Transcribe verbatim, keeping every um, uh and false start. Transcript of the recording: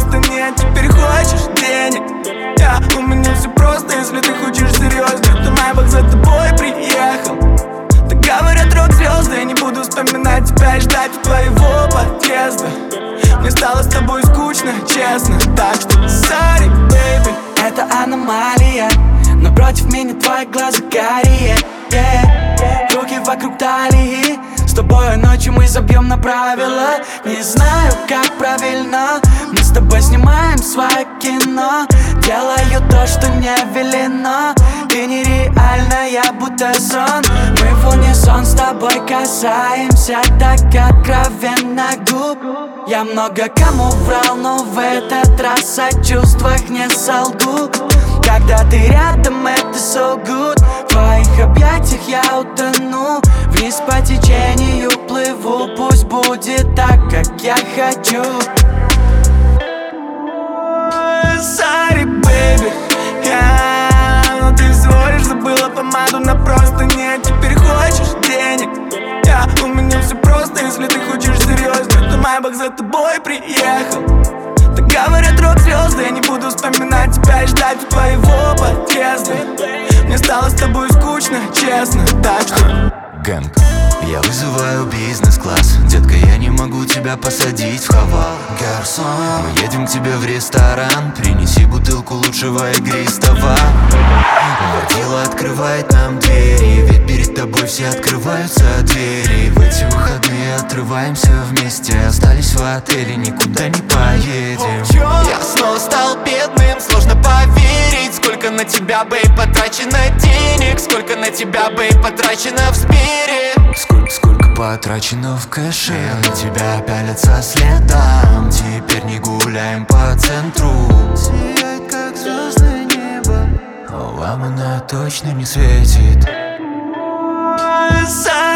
простыне. Теперь хочешь денег? Я, у меня все просто, если ты хочешь серьезно. То Майбах за тобой приехал. Так говорят рок-звезды, я не буду вспоминать тебя и ждать твоего подъезда. Мне стало с тобой скучно, честно. Так что sorry, baby. Это аномалия, но против меня твои глаза карие, yeah. Руки вокруг талии, с тобой ночью мы забьем на правила. Не знаю, как правильно, мы с тобой снимаем свое кино. Делаю то, что не велено. Ты нереальная, будто сон. Мы в унисон с тобой касаемся так откровенно губ. Я много кому врал, но в этот раз о чувствах не солгу. Когда ты рядом, это so good. В твоих объятиях я утону. Вниз по течению плыву. Пусть будет так, как я хочу. Sorry, baby, yeah. Но ты всего лишь забыла помаду на простыне. Теперь хочешь денег? Я, у меня все просто, если ты хочешь серьезно. То Майбах за тобой приехал. Так говорят рок-звезды, я не буду вспоминать тебя и ждать твоего подъезда. Мне стало с тобой скучно, честно. Так что Гэнг, я вызываю бизнес-класс. Детка, я не могу тебя посадить в хавал. Гарсон, мы едем к тебе в ресторан. Принеси бутылку лучшего игристого. Водила открывает нам двери, ведь перед тобой все открываются двери. В эти выходные отрываемся вместе. Остались в отеле, никуда не поедем. Я снова стал бедным, сложно поверить. Сколько на тебя, бейб, потрачено денег. Сколько на тебя, бейб, потрачено в спире. Сколько, сколько потрачено в кэше. На тебя пялятся следом. Теперь не гуляем по центру. Сияет, как звездное небо. Но вам она точно не светит. sorry.